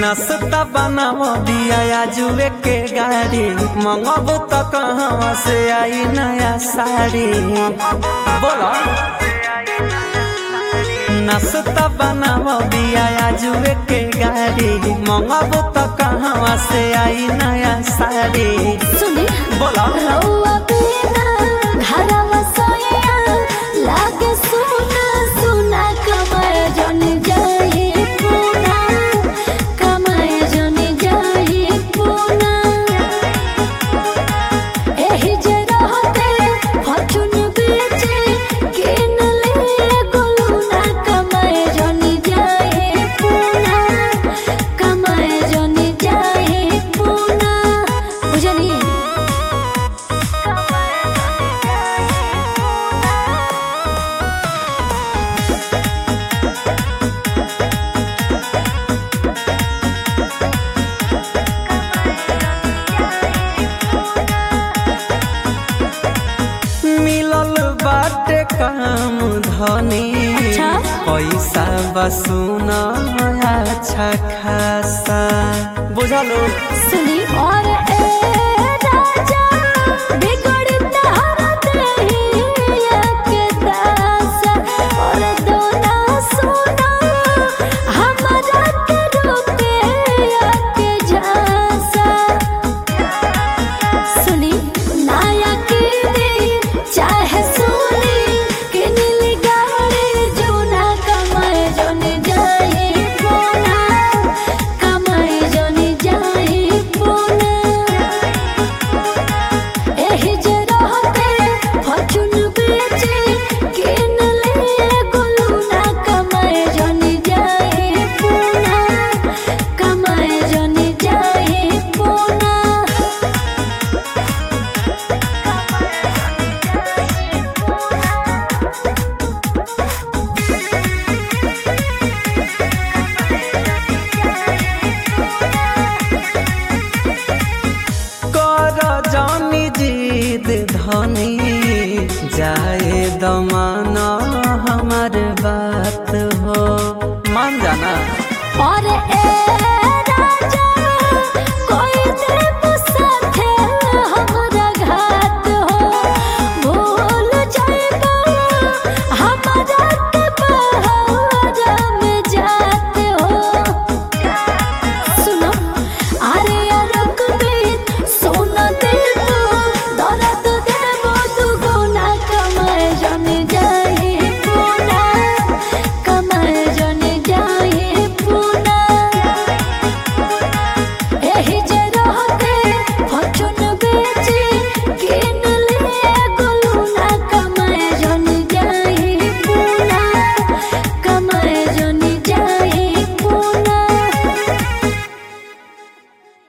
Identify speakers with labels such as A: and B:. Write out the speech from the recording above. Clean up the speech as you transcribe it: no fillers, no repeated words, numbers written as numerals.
A: नाश्ता बनाव दिया जुए के गाड़ी मंगब तो कहवा से आई नया साड़ी बोला नाश्ता बनाव दिया जुए के गाड़ी मंगब तो कहवा से आई नया साड़ी
B: सुनी
A: बोला
B: रउआ बिना घरवा सोया लागे सुना सुना कमाए जन जाए पुना कमाए जन जाए पुना एही जे रहते फचुन बेचे किन ले गोलुना कमाए जन जाए पुना कमाए जन जाए पुना बुझली
A: मिलल बाटे काम धनी
B: अच्छा।
A: पैसा बसून अच्छा खासा बुझलो
B: सुनी और ए राजा बिगड़ तारा देहिया के दासा और दोना सुना हमरा के रुपया के झांसा सुनी नाया की दी चाहे सुनी कि नीली गाड़ी जूना कमाए जन जाए पोना कमाए जन जाए पोना एही जे रहते फचुन बेचे किन ले गोलुना कमाए जन जाए पोना कमाए जन जाए पोना
A: कर जानी जीद धनी जाए दमा